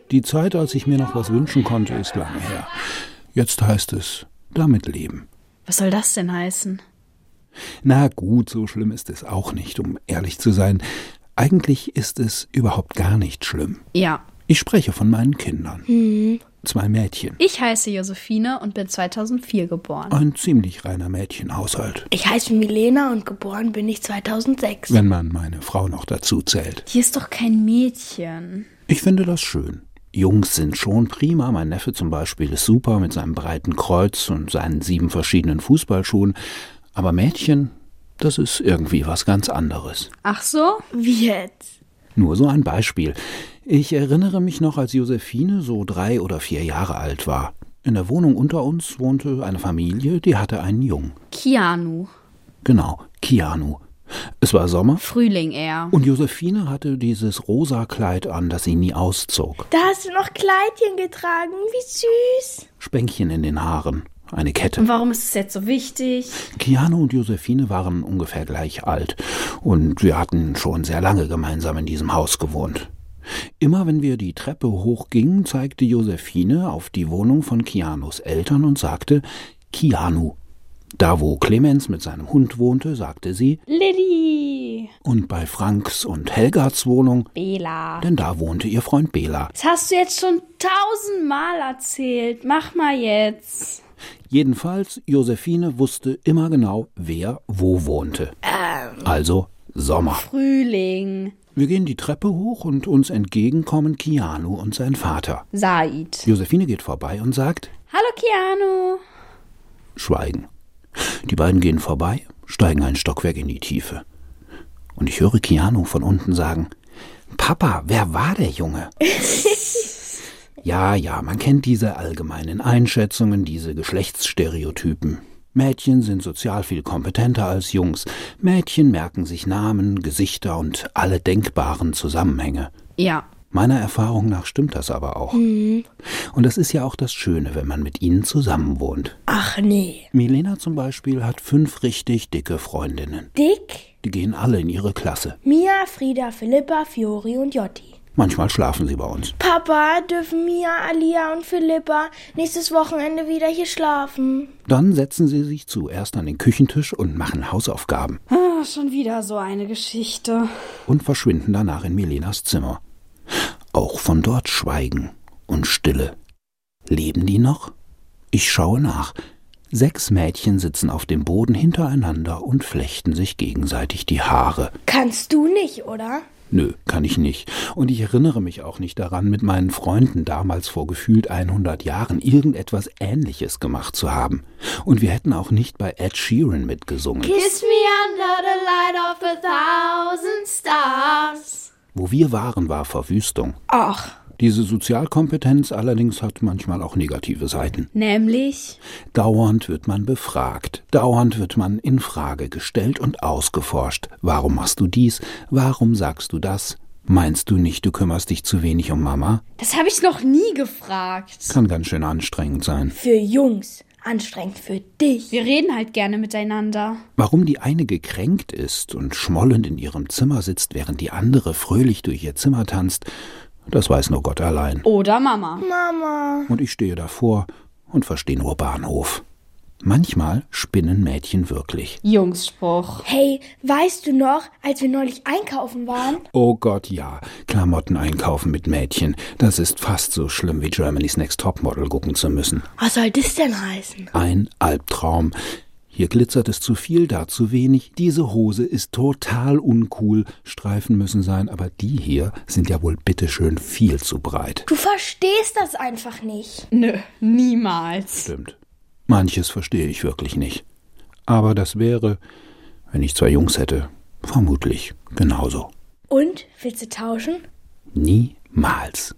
Die Zeit, als ich mir noch was wünschen konnte, ist lange her. Jetzt heißt es, damit leben. Was soll das denn heißen? Na gut, so schlimm ist es auch nicht, um ehrlich zu sein. Eigentlich ist es überhaupt gar nicht schlimm. Ja. Ich spreche von meinen Kindern. 2 Mädchen. Ich heiße Josephine und bin 2004 geboren. Ein ziemlich reiner Mädchenhaushalt. Ich heiße Milena und geboren bin ich 2006. Wenn man meine Frau noch dazu zählt. Hier ist doch kein Mädchen. Ich finde das schön. Jungs sind schon prima. Mein Neffe zum Beispiel ist super mit seinem breiten Kreuz und seinen 7 verschiedenen Fußballschuhen. Aber Mädchen, das ist irgendwie was ganz anderes. Ach so? Wie jetzt? Nur so ein Beispiel. Ich erinnere mich noch, als Josephine so 3 oder 4 Jahre alt war. In der Wohnung unter uns wohnte eine Familie, die hatte einen Jungen. Keanu. Genau, Keanu. Es war Sommer. Frühling eher. Und Josephine hatte dieses rosa Kleid an, das sie nie auszog. Da hast du noch Kleidchen getragen, wie süß. Spänkchen in den Haaren, eine Kette. Und warum ist es jetzt so wichtig? Keanu und Josephine waren ungefähr gleich alt. Und wir hatten schon sehr lange gemeinsam in diesem Haus gewohnt. Immer wenn wir die Treppe hochgingen, zeigte Josephine auf die Wohnung von Keanus Eltern und sagte, Keanu. Da, wo Clemens mit seinem Hund wohnte, sagte sie Lilly. Und bei Franks und Helgas Wohnung, Bela. denn da wohnte ihr Freund Bela. Das hast du jetzt schon 1000-mal erzählt. Mach mal jetzt. Jedenfalls, Josephine wusste immer genau, wer wo wohnte. Also Sommer. Frühling. Wir gehen die Treppe hoch und uns entgegen kommen Keanu und sein Vater. Said. Josephine geht vorbei und sagt, Hallo Keanu. Schweigen. Die beiden gehen vorbei, steigen ein Stockwerk in die Tiefe. Und ich höre Keanu von unten sagen, Papa, wer war der Junge? Ja, man kennt diese allgemeinen Einschätzungen, diese Geschlechtsstereotypen. Mädchen sind sozial viel kompetenter als Jungs. Mädchen merken sich Namen, Gesichter und alle denkbaren Zusammenhänge. Ja. Meiner Erfahrung nach stimmt das aber auch. Und das ist ja auch das Schöne, wenn man mit ihnen zusammen wohnt. Ach nee. Milena zum Beispiel hat 5 richtig dicke Freundinnen. Dick? Die gehen alle in ihre Klasse. Mia, Frieda, Philippa, Fiori und Jotti. Manchmal schlafen sie bei uns. Papa, dürfen Mia, Alia und Philippa nächstes Wochenende wieder hier schlafen? Dann setzen sie sich zuerst an den Küchentisch und machen Hausaufgaben. Schon wieder so eine Geschichte. Und verschwinden danach in Milenas Zimmer. Auch von dort Schweigen und Stille. Leben die noch? Ich schaue nach. 6 Mädchen sitzen auf dem Boden hintereinander und flechten sich gegenseitig die Haare. Kannst du nicht, oder? Nö, kann ich nicht. Und ich erinnere mich auch nicht daran, mit meinen Freunden damals vor gefühlt 100 Jahren irgendetwas Ähnliches gemacht zu haben. Und wir hätten auch nicht bei Ed Sheeran mitgesungen. Kiss me under the light of 1,000 stars. Wo wir waren, war Verwüstung. Ach. Diese Sozialkompetenz allerdings hat manchmal auch negative Seiten. Nämlich? Dauernd wird man befragt, dauernd wird man in Frage gestellt und ausgeforscht. Warum machst du dies? Warum sagst du das? Meinst du nicht, du kümmerst dich zu wenig um Mama? Das habe ich noch nie gefragt. Kann ganz schön anstrengend sein. Für Jungs. Anstrengend für dich. Wir reden halt gerne miteinander. Warum die eine gekränkt ist und schmollend in ihrem Zimmer sitzt, während die andere fröhlich durch ihr Zimmer tanzt, das weiß nur Gott allein. Oder Mama. Mama. Und ich stehe davor und verstehe nur Bahnhof. Manchmal spinnen Mädchen wirklich. Jungsspruch. Hey, weißt du noch, als wir neulich einkaufen waren? Oh Gott, ja. Klamotten einkaufen mit Mädchen. Das ist fast so schlimm wie Germany's Next Topmodel gucken zu müssen. Was soll das denn heißen? Ein Albtraum. Hier glitzert es zu viel, da zu wenig. Diese Hose ist total uncool. Streifen müssen sein, aber die hier sind ja wohl bitteschön viel zu breit. Du verstehst das einfach nicht. Nö, niemals. Stimmt. Manches verstehe ich wirklich nicht. Aber das wäre, wenn ich 2 Jungs hätte, vermutlich genauso. Und, willst du tauschen? Niemals.